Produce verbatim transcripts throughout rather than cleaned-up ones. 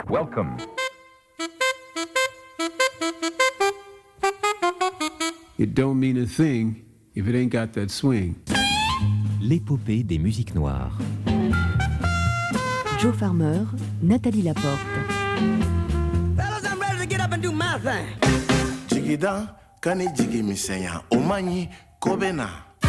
Welcome. It don't mean a thing if it ain't got that swing. L'épopée des musiques noires. Joe Farmer, Nathalie Laporte. Fellas, I'm ready to get up and do my thing. Jigida, kani jigi misenya, omanyi kobena.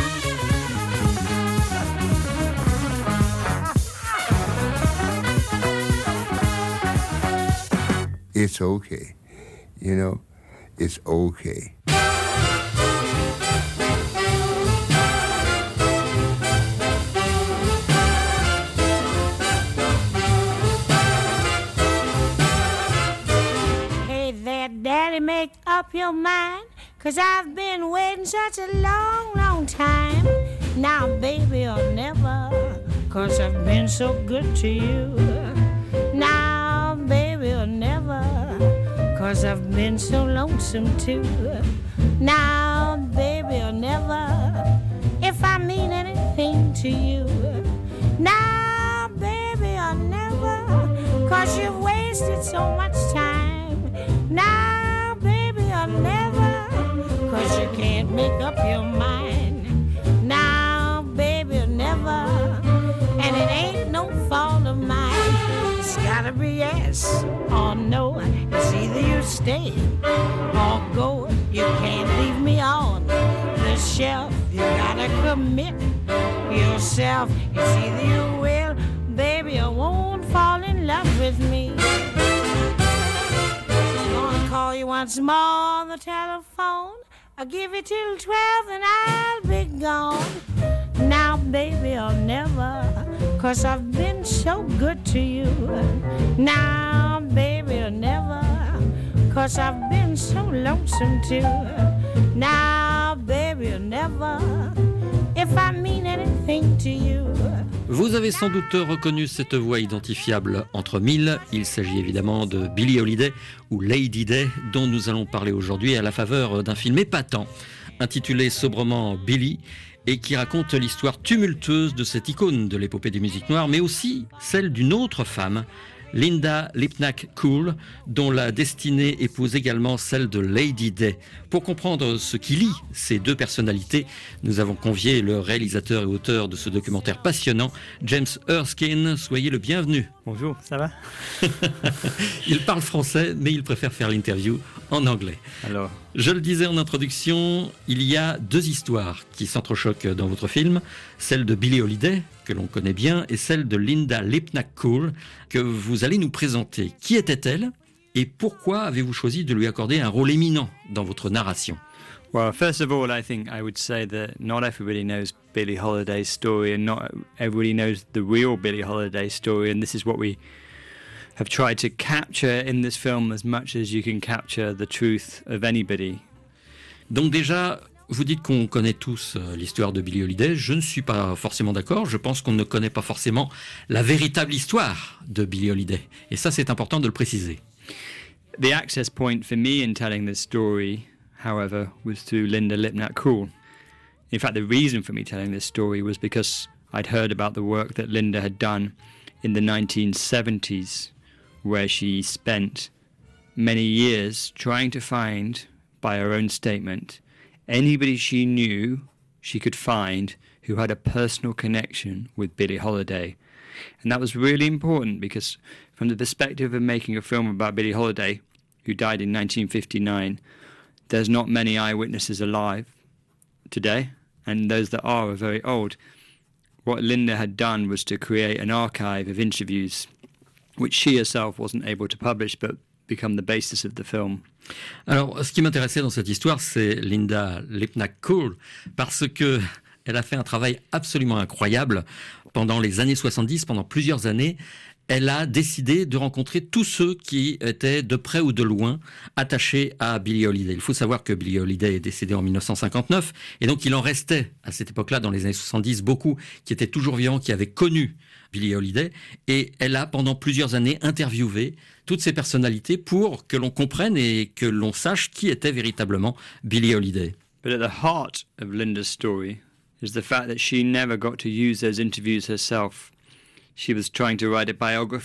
It's okay, you know, it's okay. Daddy, make up your mind, 'cause I've been waiting such a long, long time. Now, baby, or never, 'cause I've been so good to you. Now, baby, or never, 'cause I've been so lonesome too. Now, baby, or never, if I mean anything to you. Now, baby, or never, 'cause you've wasted so much time. Now, baby, or never, 'cause you can't make up your mind. Now, baby, or never, and it ain't no fault of mine. It's gotta be yes or no. It's either you stay or go. You can't leave me on the shelf. You gotta commit yourself. It's either you will, baby, or won't fall in love with me. Call you once more on the telephone. I'll give you till twelve and I'll be gone. Now, baby, or never, 'cause I've been so good to you. Now, baby, or never, 'cause I've been so lonesome too. Now, baby, or never, if I mean anything to you. Vous avez sans doute reconnu cette voix identifiable entre mille. Il s'agit évidemment de Billie Holiday ou Lady Day, dont nous allons parler aujourd'hui à la faveur d'un film épatant, intitulé sobrement Billie, et qui raconte l'histoire tumultueuse de cette icône de l'épopée des musiques noires, mais aussi celle d'une autre femme, Linda Lipnack Cool, dont la destinée épouse également celle de Lady Day. Pour comprendre ce qui lie ces deux personnalités, nous avons convié le réalisateur et auteur de ce documentaire passionnant, James Erskine. Soyez le bienvenu. Bonjour, ça va? Il parle français, mais il préfère faire l'interview en anglais. Alors, je le disais en introduction, il y a deux histoires qui s'entrechoquent dans votre film, celle de Billie Holiday, que l'on connaît bien, et celle de Linda Lipnack Cool, que vous allez nous présenter. Qui était-elle et pourquoi avez-vous choisi de lui accorder un rôle éminent dans votre narration? Well, first of all, I think I would say that not everybody knows Billie Holiday's story, and not everybody knows the real Billie Holiday story, and this is what we have tried to capture in this film as much as you can capture the truth of anybody. Donc déjà, vous dites qu'on connaît tous l'histoire de Billie Holiday. Je ne suis pas forcément d'accord. Je pense qu'on ne connaît pas forcément la véritable histoire de Billie Holiday. Et ça, c'est important de le préciser. The access point for me in telling this story, however, was through Linda Lipnack Cool. In fact, the reason for me telling this story was because I'd heard about the work that Linda had done in the nineteen seventies, where she spent many years trying to find, by her own statement, anybody she knew she could find who had a personal connection with Billie Holiday. And that was really important because from the perspective of making a film about Billie Holiday, who died in nineteen fifty-nine, there's not many eyewitnesses alive today, and those that are are very old. What Linda had done was to create an archive of interviews which she herself wasn't able to publish but become the basis of the film. Alors, ce qui m'intéressait dans cette histoire, c'est Linda Lipnack Cool, parce que elle a fait un travail absolument incroyable pendant les années soixante-dix, pendant plusieurs années. Elle a décidé de rencontrer tous ceux qui étaient de près ou de loin attachés à Billie Holiday. Il faut savoir que Billie Holiday est décédée en dix-neuf cent cinquante-neuf, et donc il en restait à cette époque-là, dans les années soixante-dix, beaucoup qui étaient toujours vivants, qui avaient connu Billie Holiday, et elle a pendant plusieurs années interviewé toutes ces personnalités pour que l'on comprenne et que l'on sache qui était véritablement Billie Holiday. But at the heart of Linda's story is the fact that she never got to use those interviews herself. She was trying to write a biography of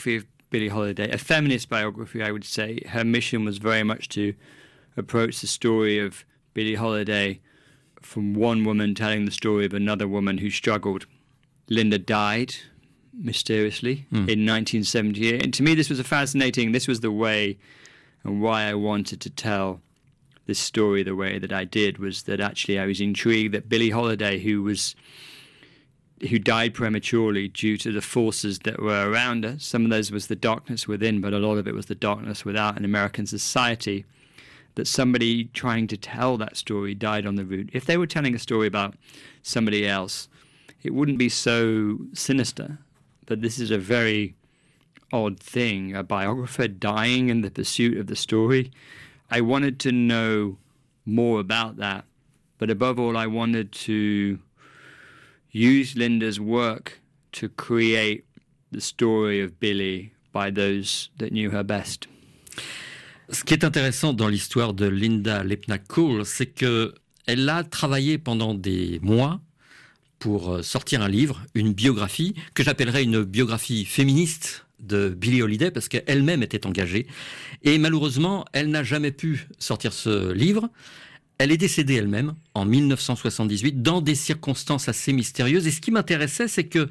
Billie Holiday, a feminist biography, I would say. Her mission was very much to approach the story of Billie Holiday from one woman telling the story of another woman who struggled. Linda died mysteriously mm. in nineteen seventy-eight. And to me, this was a fascinating, this was the way and why I wanted to tell this story the way that I did, was that actually I was intrigued that Billie Holiday, who was who died prematurely due to the forces that were around her. Some of those was the darkness within, but a lot of it was the darkness without in American society, that somebody trying to tell that story died on the route. If they were telling a story about somebody else, it wouldn't be so sinister. But this is a very odd thing, a biographer dying in the pursuit of the story. I wanted to know more about that, but above all, I wanted to use Linda's work to create the story of Billie by those that knew her best. Ce qui est intéressant dans l'histoire de Linda Lepnak Cole, c'est que elle a travaillé pendant des mois pour sortir un livre, une biographie, que j'appellerais une biographie féministe de Billie Holiday, parce qu'elle-même était engagée. Et malheureusement, elle n'a jamais pu sortir ce livre. Elle est décédée elle-même en mille neuf cent soixante-dix-huit dans des circonstances assez mystérieuses. Et ce qui m'intéressait, c'est que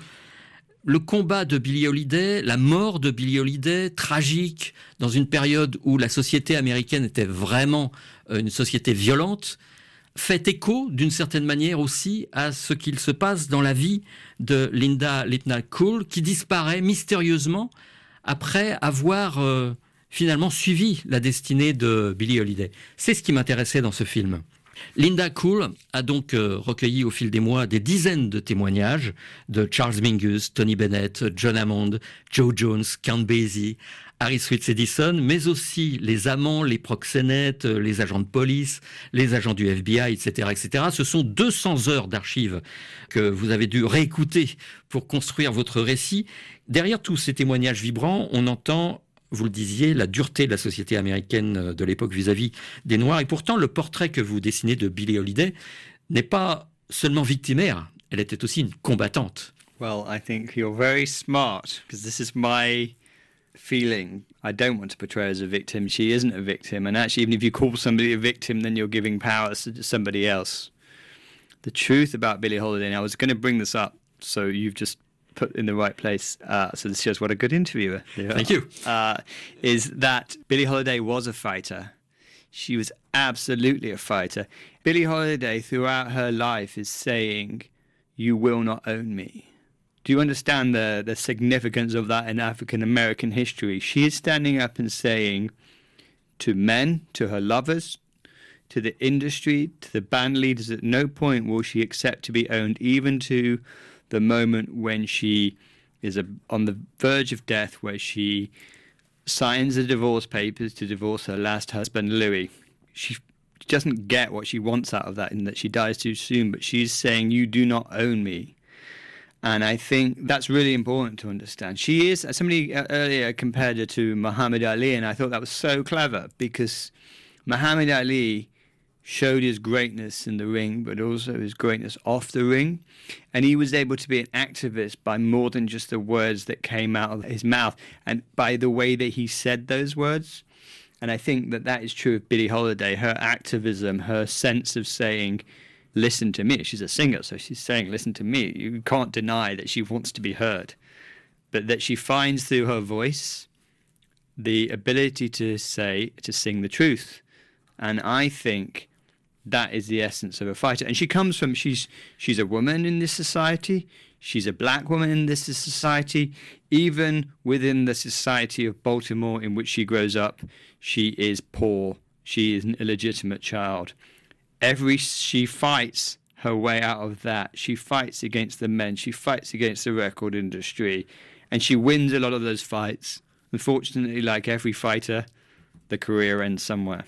le combat de Billie Holiday, la mort de Billie Holiday, tragique, dans une période où la société américaine était vraiment une société violente, fait écho d'une certaine manière aussi à ce qu'il se passe dans la vie de Linda Lepnak Cole, qui disparaît mystérieusement après avoir euh, finalement suivi la destinée de Billie Holiday. C'est ce qui m'intéressait dans ce film. Linda Cole a donc euh, recueilli au fil des mois des dizaines de témoignages de Charles Mingus, Tony Bennett, John Hammond, Joe Jones, Count Basie, Harry Switz Edison, mais aussi les amants, les proxénètes, les agents de police, les agents du F B I, et cetera, et cetera. Ce sont deux cents heures d'archives que vous avez dû réécouter pour construire votre récit. Derrière tous ces témoignages vibrants, on entend, vous le disiez, la dureté de la société américaine de l'époque vis-à-vis des Noirs. Et pourtant, le portrait que vous dessinez de Billie Holiday n'est pas seulement victimaire, elle était aussi une combattante. Well, I think you're very smart, because this is my feeling. I don't want to portray her as a victim. She isn't a victim. And actually, even if you call somebody a victim, then you're giving power to somebody else. The truth about Billie Holiday, and I was going to bring this up, so you've just put in the right place, uh, so this shows what a good interviewer you are. Thank you. Uh, is that Billie Holiday was a fighter. She was absolutely a fighter. Billie Holiday, throughout her life, is saying, "You will not own me." Do you understand the, the significance of that in African-American history? She is standing up and saying to men, to her lovers, to the industry, to the band leaders, at no point will she accept to be owned, even to the moment when she is a, on the verge of death, where she signs the divorce papers to divorce her last husband, Louis. She doesn't get what she wants out of that, in that she dies too soon, but she's saying, "You do not own me." And I think that's really important to understand. She is, somebody earlier compared her to Muhammad Ali, and I thought that was so clever, because Muhammad Ali showed his greatness in the ring, but also his greatness off the ring. And he was able to be an activist by more than just the words that came out of his mouth, and by the way that he said those words. And I think that that is true of Billie Holiday, her activism, her sense of saying, "Listen to me." She's a singer, so she's saying, "Listen to me." You can't deny that she wants to be heard, but that she finds through her voice the ability to say, to sing the truth. And I think that is the essence of a fighter. And she comes from, she's she's a woman in this society. She's a black woman in this society. Even within the society of Baltimore in which she grows up, she is poor. She is an illegitimate child. Every she fights her way out of that. She fights against the men. She fights against the record industry, and she wins a lot of those fights. Unfortunately, like every fighter, the career ends somewhere.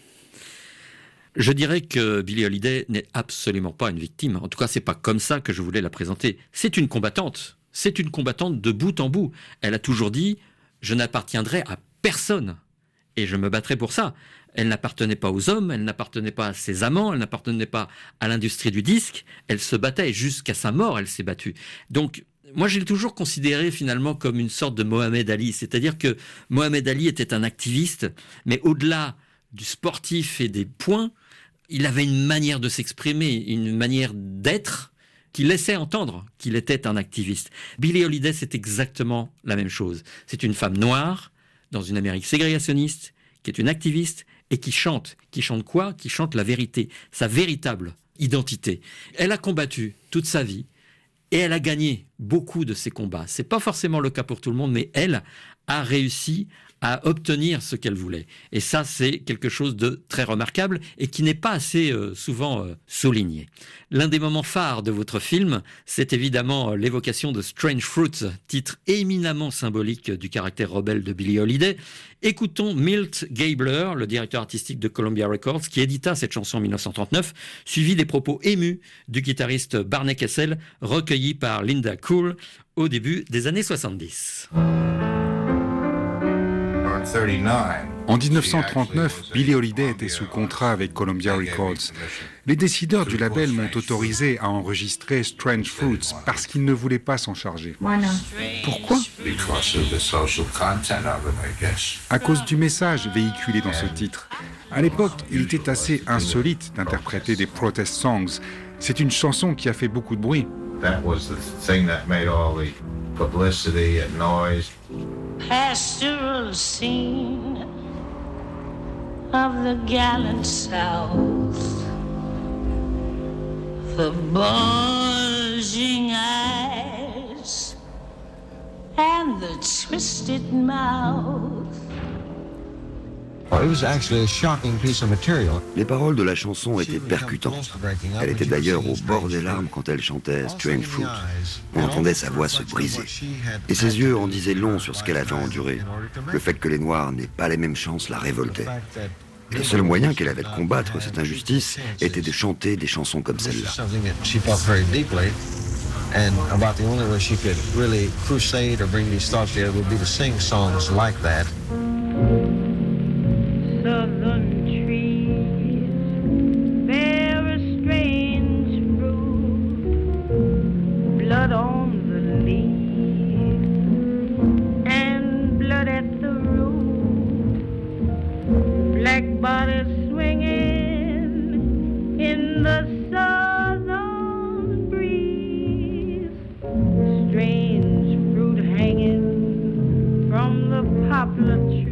Je dirais que Billie Holiday n'est absolument pas une victime. En tout cas, c'est pas comme ça que je voulais la présenter. C'est une combattante. C'est une combattante de bout en bout. Elle a toujours dit « Je n'appartiendrai à personne et je me battrai pour ça ». Elle n'appartenait pas aux hommes, elle n'appartenait pas à ses amants, elle n'appartenait pas à l'industrie du disque. Elle se battait, et jusqu'à sa mort, elle s'est battue. Donc, Moi, je l'ai toujours considéré finalement comme une sorte de Mohamed Ali. C'est-à-dire que Mohamed Ali était un activiste, mais au-delà du sportif et des points, il avait une manière de s'exprimer, une manière d'être qui laissait entendre qu'il était un activiste. Billie Holiday, c'est exactement la même chose. C'est une femme noire, dans une Amérique ségrégationniste, qui est une activiste et qui chante. Qui chante quoi ? Qui chante la vérité, sa véritable identité. Elle a combattu toute sa vie et elle a gagné beaucoup de ses combats. C'est pas forcément le cas pour tout le monde, mais elle a réussi à obtenir ce qu'elle voulait. Et ça, c'est quelque chose de très remarquable et qui n'est pas assez euh, souvent euh, souligné. L'un des moments phares de votre film, c'est évidemment l'évocation de Strange Fruit, titre éminemment symbolique du caractère rebelle de Billie Holiday. Écoutons Milt Gabler, le directeur artistique de Columbia Records, qui édita cette chanson en dix-neuf cent trente-neuf, suivi des propos émus du guitariste Barney Kessel, recueillis par Linda Cool au début des années soixante-dix. En dix-neuf cent trente-neuf, Billie Holiday était sous contrat avec Columbia Records. Les décideurs du label m'ont autorisé à enregistrer Strange Fruits parce qu'ils ne voulaient pas s'en charger. Pourquoi ? À cause du message véhiculé dans ce titre. À l'époque, il était assez insolite d'interpréter des protest songs. C'est une chanson qui a fait beaucoup de bruit. Pastoral scene of the gallant South, the bulging eyes and the twisted mouth. Les paroles de la chanson étaient percutantes. Elle était d'ailleurs au bord des larmes quand elle chantait Strange Fruit. On entendait sa voix se briser. Et ses yeux en disaient long sur ce qu'elle avait enduré. Le fait que les Noirs n'aient pas les mêmes chances la révoltait. Et le seul moyen qu'elle avait de combattre cette injustice était de chanter des chansons comme celle-là. And about the only way she could really crusade or bring these thoughts together would be to sing songs like that. Southern trees bear a strange fruit, blood on the leaf and blood at the root, black bodies swinging in the southern breeze, strange fruit hanging from the poplar tree.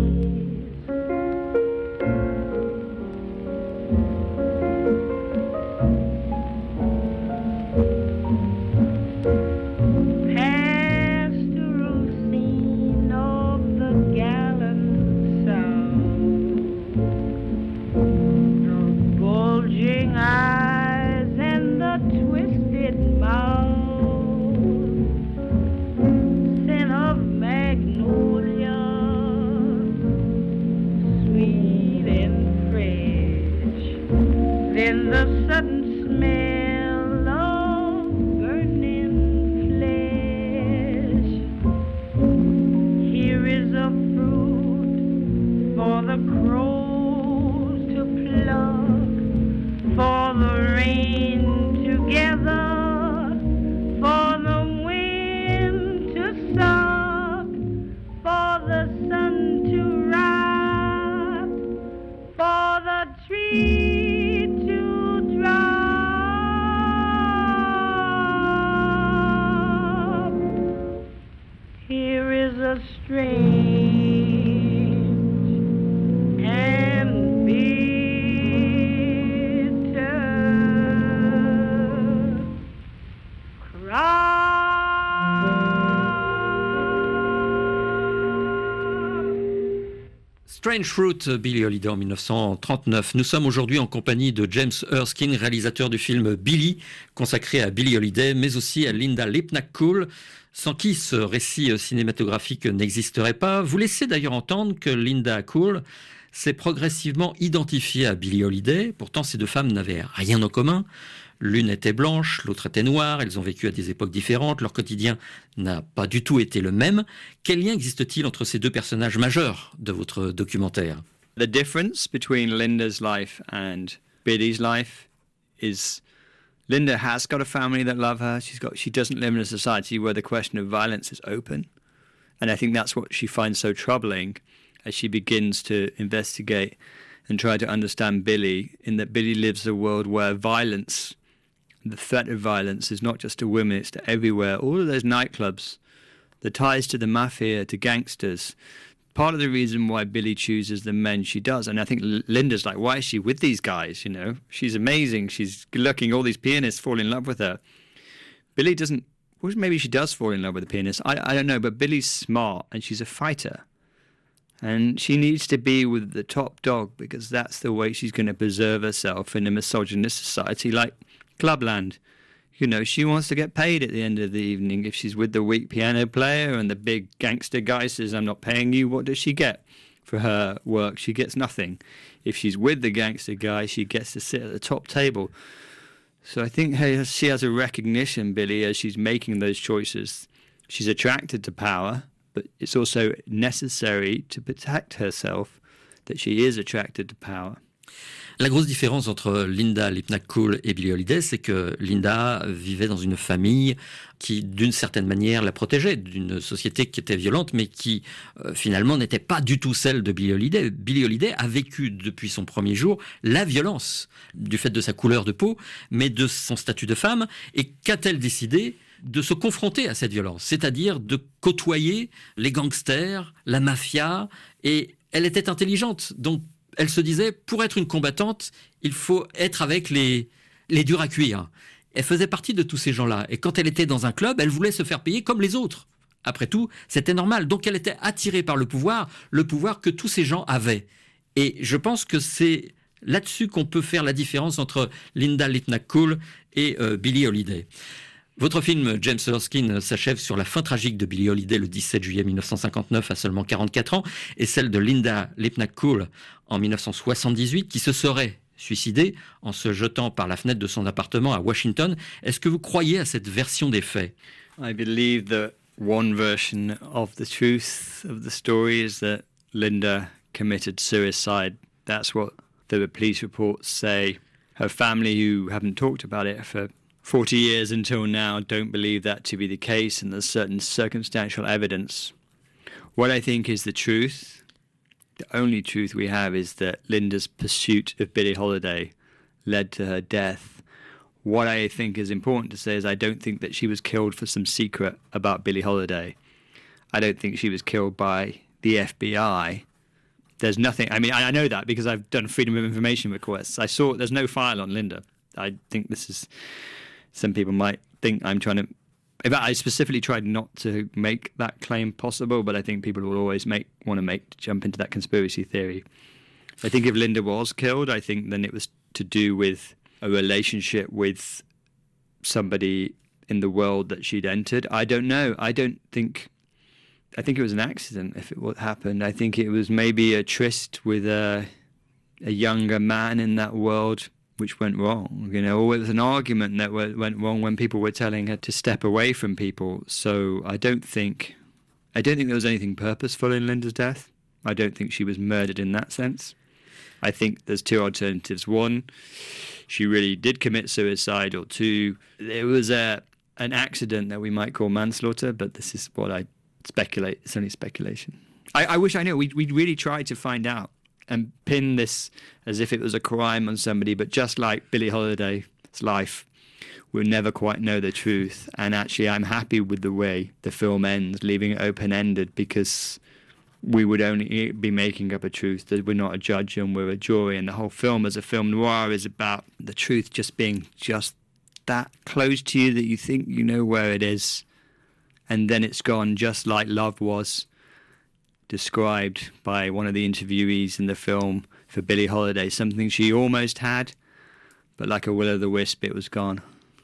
Strange Fruit, Billie Holiday en dix-neuf cent trente-neuf. Nous sommes aujourd'hui en compagnie de James Erskine, réalisateur du film Billy, consacré à Billie Holiday, mais aussi à Linda Lipnack-Cool, sans qui ce récit cinématographique n'existerait pas. Vous laissez d'ailleurs entendre que Linda Cool s'est progressivement identifiée à Billie Holiday. Pourtant, ces deux femmes n'avaient rien en commun. L'une était blanche, l'autre était noire, elles ont vécu à des époques différentes, leur quotidien n'a pas du tout été le même. Quel lien existe-t-il entre ces deux personnages majeurs de votre documentaire ? The difference between Linda's life and Billie's life is Linda has got a family that love her. She's got. She doesn't live in a society where the question of violence is open. And I think that's what she finds so troubling as she begins to investigate and try to understand Billy, in that Billy lives a world where violence, the threat of violence, is not just to women, it's to everywhere. All of those nightclubs, the ties to the mafia, to gangsters, part of the reason why Billy chooses the men she does. And I think Linda's like, why is she with these guys? You know, she's amazing. She's good looking. All these pianists fall in love with her. Billy doesn't. Well, maybe she does fall in love with the pianist. I, I don't know, but Billy's smart and she's a fighter. And she needs to be with the top dog because that's the way she's going to preserve herself in a misogynist society like Clubland. You know, she wants to get paid at the end of the evening. If she's with the weak piano player and the big gangster guy says, I'm not paying you, what does she get for her work? She gets nothing. If she's with the gangster guy, she gets to sit at the top table. So I think hey, she has a recognition, Billy, as she's making those choices. She's attracted to power, but it's also necessary to protect herself that she is attracted to power. La grosse différence entre Linda Lipnack-Cool et Billie Holiday, c'est que Linda vivait dans une famille qui, d'une certaine manière, la protégeait d'une société qui était violente, mais qui, euh, finalement, n'était pas du tout celle de Billie Holiday. Billie Holiday a vécu, depuis son premier jour, la violence, du fait de sa couleur de peau, mais de son statut de femme. Et qu'a-t-elle décidé ? De se confronter à cette violence, c'est-à-dire de côtoyer les gangsters, la mafia, et elle était intelligente, donc elle se disait, pour être une combattante, il faut être avec les, les durs à cuire. Elle faisait partie de tous ces gens-là. Et quand elle était dans un club, elle voulait se faire payer comme les autres. Après tout, c'était normal. Donc elle était attirée par le pouvoir, le pouvoir que tous ces gens avaient. Et je pense que c'est là-dessus qu'on peut faire la différence entre Linda Lipnack-Cool et euh, Billie Holiday. Votre film, James Erskine, s'achève sur la fin tragique de Billie Holiday le dix-sept juillet mille neuf cent cinquante-neuf à seulement quarante-quatre ans et celle de Linda Lipnack-Cool en mille neuf cent soixante-dix-huit qui se serait suicidée en se jetant par la fenêtre de son appartement à Washington. Est-ce que vous croyez à cette version des faits? I believe that one version of the truth of the story is that Linda committed suicide. That's what the police reports say. Her family, who haven't talked about it for forty years until now, don't believe that to be the case, and there's certain circumstantial evidence. What I think is the truth, the only truth we have, is that Linda's pursuit of Billie Holiday led to her death. What I think is important to say is I don't think that she was killed for some secret about Billie Holiday. I don't think she was killed by the F B I. There's nothing, I mean, I know that because I've done Freedom of Information requests. I saw there's no file on Linda. I think this is... Some people might think I'm trying to... In fact, I specifically tried not to make that claim possible, but I think people will always make want to make jump into that conspiracy theory. I think if Linda was killed, I think then it was to do with a relationship with somebody in the world that she'd entered. I don't know. I don't think... I think it was an accident if it what happened. I think it was maybe a tryst with a, a younger man in that world which went wrong, you know, or it was an argument that went wrong when people were telling her to step away from people. So I don't think, I don't think there was anything purposeful in Linda's death. I don't think she was murdered in that sense. I think there's two alternatives. One, she really did commit suicide, or two, it was a an accident that we might call manslaughter, but this is what I speculate. It's only speculation. I, I wish I knew. We we really tried to find out and pin this as if it was a crime on somebody, but just like Billie Holiday's life, we'll never quite know the truth. And actually, I'm happy with the way the film ends, leaving it open-ended, because we would only be making up a truth, that we're not a judge and we're a jury. And the whole film as a film noir is about the truth just being just that close to you that you think you know where it is. And then it's gone, just like love was described by one of the interviewees in the film for Billie Holiday, something she almost had, but like a will-o'-the-wisp, it was gone.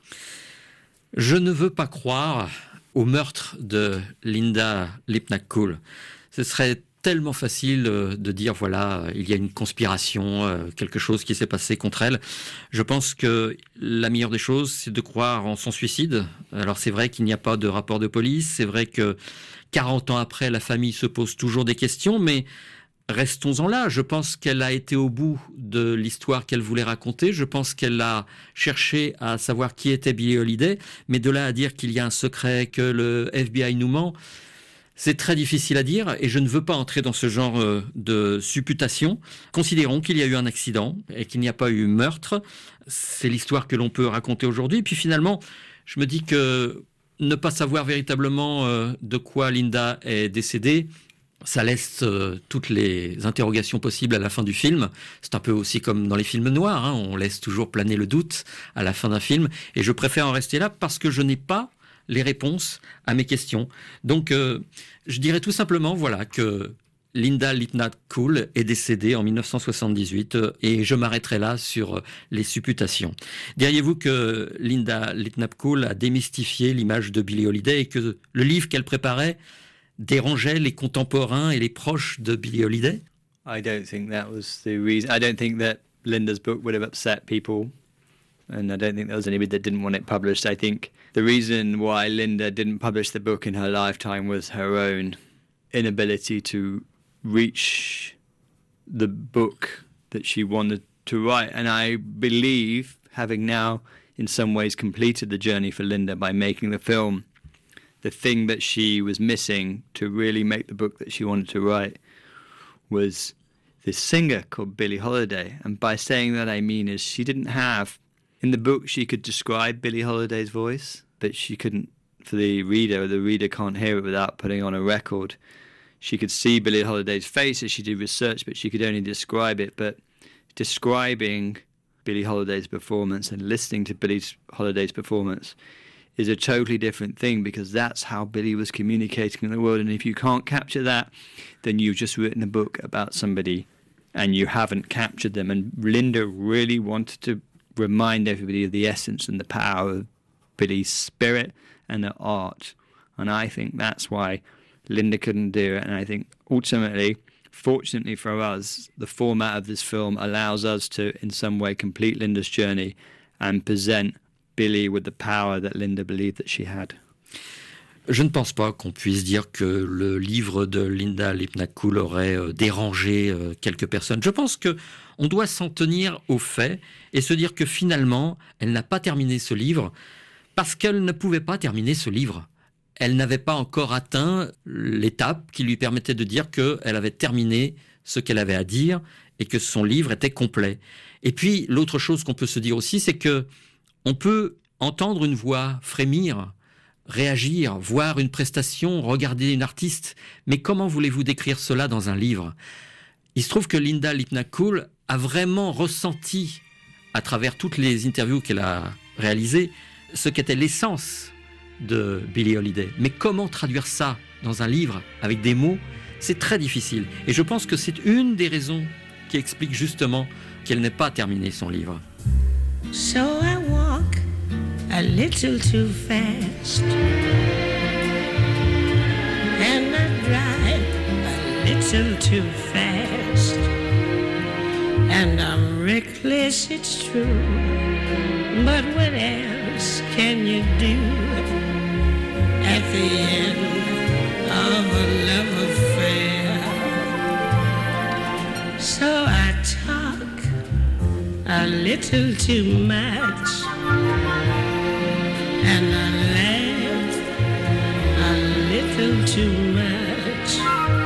Je ne veux pas croire au meurtre de Linda Lipnack-Cool. Ce serait tellement facile de dire, voilà, il y a une conspiration, quelque chose qui s'est passé contre elle. Je pense que la meilleure des choses, c'est de croire en son suicide. Alors c'est vrai qu'il n'y a pas de rapport de police, c'est vrai que quarante ans après, la famille se pose toujours des questions, mais restons-en là. Je pense qu'elle a été au bout de l'histoire qu'elle voulait raconter. Je pense qu'elle a cherché à savoir qui était Billie Holiday. Mais de là à dire qu'il y a un secret, que le F B I nous ment, c'est très difficile à dire. Et je ne veux pas entrer dans ce genre de supputation. Considérons qu'il y a eu un accident et qu'il n'y a pas eu meurtre. C'est l'histoire que l'on peut raconter aujourd'hui. Puis finalement, je me dis que ne pas savoir véritablement de quoi Linda est décédée, ça laisse euh, toutes les interrogations possibles à la fin du film. C'est un peu aussi comme dans les films noirs, hein, on laisse toujours planer le doute à la fin d'un film. Et je préfère en rester là parce que je n'ai pas les réponses à mes questions. Donc, euh, je dirais tout simplement, voilà, que Linda Lipnack Cool est décédée en dix-neuf cent soixante-dix-huit euh, et je m'arrêterai là sur euh, les supputations. Diriez-vous que Linda Lipnack Cool a démystifié l'image de Billie Holiday et que le livre qu'elle préparait dérangeait les contemporains et les proches de Billie Holiday? I don't think that was the reason. I don't think that Linda's book would have upset people, and I don't think there was anybody that didn't want it published. I think the reason why Linda didn't publish the book in her lifetime was her own inability to reach the book that she wanted to write. And I believe, having now in some ways completed the journey for Linda by making the film, the thing that she was missing to really make the book that she wanted to write was this singer called Billie Holiday. And by saying that, I mean is she didn't have... In the book, she could describe Billie Holiday's voice, but she couldn't, for the reader, the reader can't hear it without putting on a record. She could see Billie Holiday's face as she did research, but she could only describe it. But describing Billie Holiday's performance and listening to Billie Holiday's performance is a totally different thing, because that's how Billie was communicating in the world. And if you can't capture that, then you've just written a book about somebody and you haven't captured them. And Linda really wanted to remind everybody of the essence and the power of Billie's spirit and her art. And I think that's why Linda couldn't do it. And I think ultimately, fortunately for us, the format of this film allows us to, in some way, complete Linda's journey and present Billie with the power that Linda believed that she had. Je ne pense pas qu'on puisse dire que le livre de Linda Lipnack Cool aurait euh, dérangé euh, quelques personnes. Je pense que on doit s'en tenir aux faits et se dire que finalement, elle n'a pas terminé ce livre parce qu'elle ne pouvait pas terminer ce livre. Elle n'avait pas encore atteint l'étape qui lui permettait de dire qu'elle avait terminé ce qu'elle avait à dire et que son livre était complet. Et puis, l'autre chose qu'on peut se dire aussi, c'est que on peut entendre une voix frémir, réagir, voir une prestation, regarder une artiste. Mais comment voulez-vous décrire cela dans un livre? Il se trouve que Linda Lipnack Cool a vraiment ressenti, à travers toutes les interviews qu'elle a réalisées, ce qu'était l'essence de Billie Holiday. Mais comment traduire ça dans un livre avec des mots? C'est très difficile. Et je pense que c'est une des raisons qui explique justement qu'elle n'ait pas terminé son livre. So I walk a little too fast, and I drive a little too fast, and I'm reckless, it's true, but what else can you do at the end of a love affair? So I talk a little too much, and I laugh a little too much,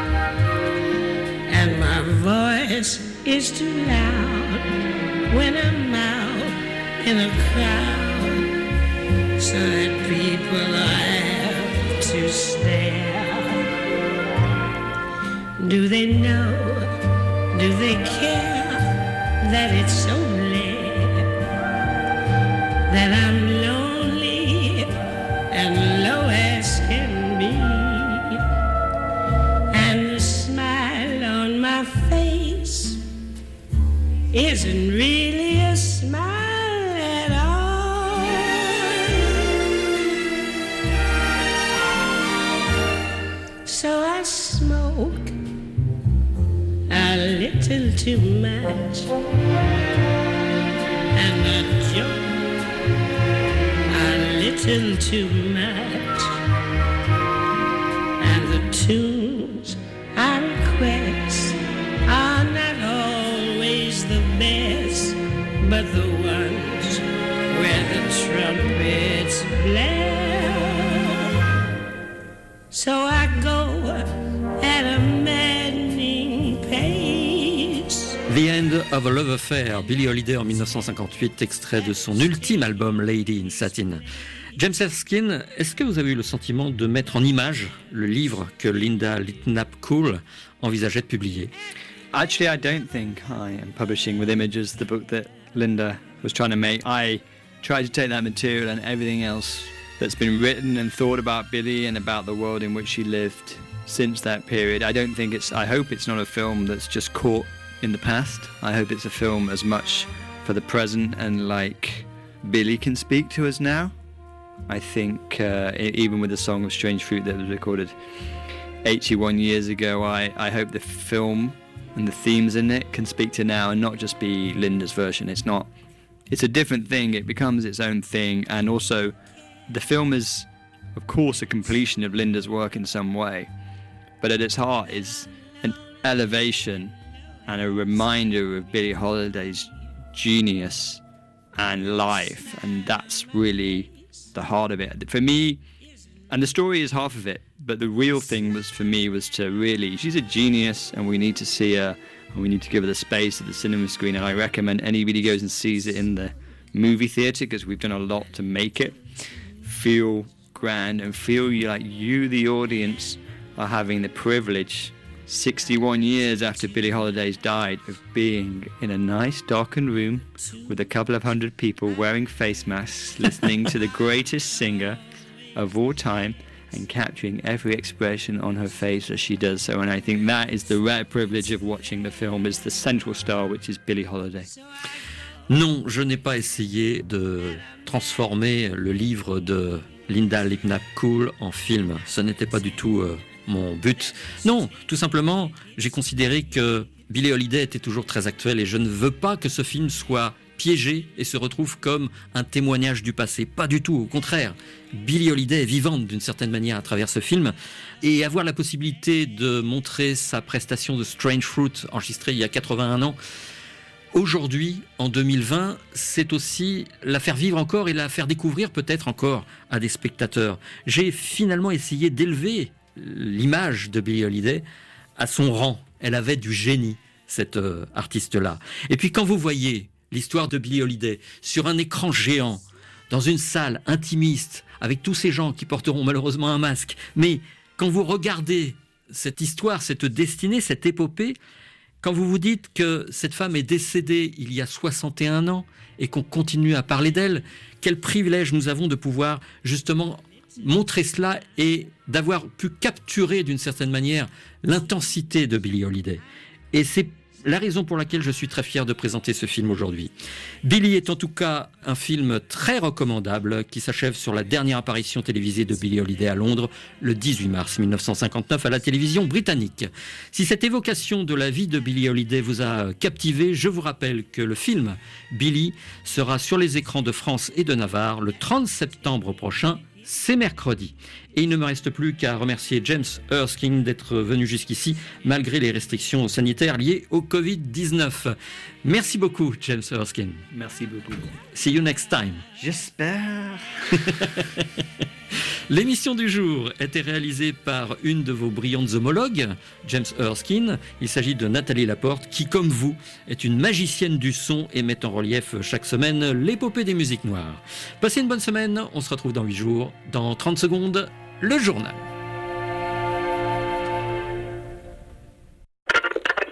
and my voice is too loud when I'm out in a crowd, so that people have to stare. Do they know? Do they care that it's only that I'm lonely and low as can be, and the smile on my face isn't really a smile at all? So I smoke a little too much, and I joke a little too much, and the tunes I request with the ones where the trumpets blare. So I go at a maddening pace. The End of a Love Affair, Billie Holiday en mille neuf cent cinquante-huit, extrait de son ultime album Lady in Satin. James Erskine, est-ce que vous avez eu le sentiment de mettre en image le livre que Linda Litnap Cool envisageait de publier? Actually, I don't think I am publishing with images the book that Linda was trying to make. I tried to take that material and everything else that's been written and thought about Billie and about the world in which she lived since that period. I don't think it's, I hope it's not a film that's just caught in the past. I hope it's a film as much for the present and like Billie can speak to us now. I think uh, even with the song of Strange Fruit that was recorded eighty-one years ago, I, I hope the film and the themes in it can speak to now and not just be Linda's version. It's not, it's a different thing, it becomes its own thing, and also the film is of course a completion of Linda's work in some way, but at its heart is an elevation and a reminder of Billie Holiday's genius and life, and that's really the heart of it for me. And the story is half of it, but the real thing was for me was to really, she's a genius and we need to see her and we need to give her the space at the cinema screen, and I recommend anybody goes and sees it in the movie theatre because we've done a lot to make it feel grand and feel like you, the audience, are having the privilege sixty-one years after Billie Holiday's died of being in a nice darkened room with a couple of hundred people wearing face masks listening to the greatest singer of all time and capturing every expression on her face as she does so. And I think that is the rare privilege of watching the film, is the central star, which is Billie Holiday. Non, je n'ai pas essayé de transformer le livre de Linda Litnap Cool en film. Ce n'était pas du tout euh, mon but. Non, tout simplement, j'ai considéré que Billie Holiday était toujours très actuelle et je ne veux pas que ce film soit piégé et se retrouve comme un témoignage du passé. Pas du tout, au contraire. Billie Holiday est vivante d'une certaine manière à travers ce film, et avoir la possibilité de montrer sa prestation de Strange Fruit enregistrée il y a quatre-vingt-un ans, aujourd'hui, en deux mille vingt, c'est aussi la faire vivre encore et la faire découvrir peut-être encore à des spectateurs. J'ai finalement essayé d'élever l'image de Billie Holiday à son rang. Elle avait du génie, cette euh, artiste-là. Et puis quand vous voyez l'histoire de Billie Holiday sur un écran géant, dans une salle intimiste, avec tous ces gens qui porteront malheureusement un masque, mais quand vous regardez cette histoire, cette destinée, cette épopée, quand vous vous dites que cette femme est décédée il y a soixante et un ans et qu'on continue à parler d'elle, quel privilège nous avons de pouvoir justement montrer cela et d'avoir pu capturer d'une certaine manière l'intensité de Billie Holiday. Et c'est la raison pour laquelle je suis très fier de présenter ce film aujourd'hui. Billie est en tout cas un film très recommandable qui s'achève sur la dernière apparition télévisée de Billie Holiday à Londres le dix-huit mars mille neuf cent cinquante-neuf à la télévision britannique. Si cette évocation de la vie de Billie Holiday vous a captivé, je vous rappelle que le film Billie sera sur les écrans de France et de Navarre le trente septembre prochain. C'est mercredi. Et il ne me reste plus qu'à remercier James Erskine d'être venu jusqu'ici malgré les restrictions sanitaires liées au covid dix-neuf. Merci beaucoup, James Erskine. Merci beaucoup. See you next time. J'espère. L'émission du jour était réalisée par une de vos brillantes homologues, James Erskine. Il s'agit de Nathalie Laporte, qui, comme vous, est une magicienne du son et met en relief chaque semaine l'épopée des musiques noires. Passez une bonne semaine, on se retrouve dans huit jours. Dans trente secondes, le journal.